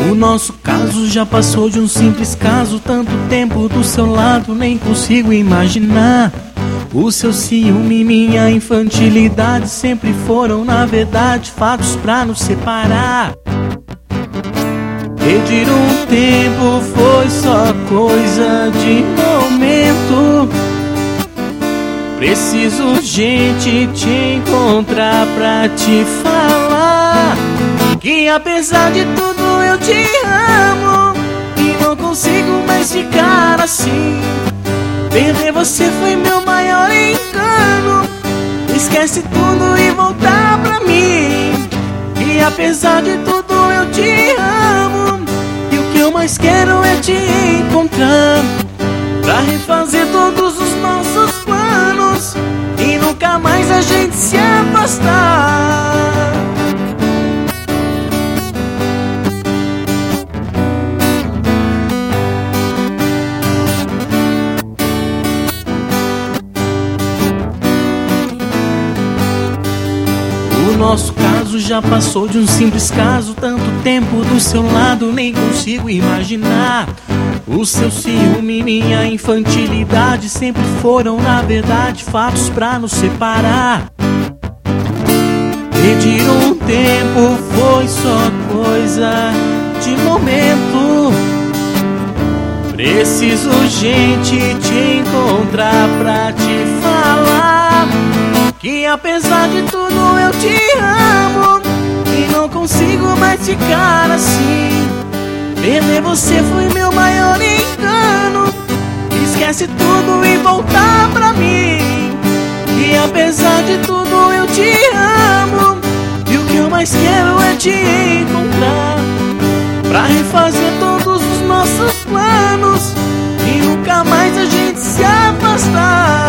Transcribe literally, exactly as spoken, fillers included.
O nosso caso já passou de um simples caso. Tanto tempo do seu lado, nem consigo imaginar. O seu ciúme e minha infantilidade sempre foram, na verdade, fatos pra nos separar. Pedir um tempo foi só coisa de momento. Preciso urgente te encontrar pra te falar que apesar de tudo eu te amo e não consigo mais ficar assim. Perder você foi meu maior engano. Esquece tudo e voltar pra mim. E apesar de tudo eu te amo, e o que eu mais quero é te encontrar pra refazer todos os nossos planos e nunca mais a gente se afastar. O nosso caso já passou de um simples caso. Tanto tempo do seu lado, nem consigo imaginar. O seu ciúme e minha infantilidade sempre foram, na verdade, fatos pra nos separar. Pedir um tempo foi só coisa de momento. Preciso urgente te encontrar pra te falar que apesar de tudo eu te amo e não consigo mais ficar assim. Perder você foi meu maior engano. Esquece tudo e voltar pra mim. E apesar de tudo eu te amo, e o que eu mais quero é te encontrar pra refazer todos os nossos planos e nunca mais a gente se afastar.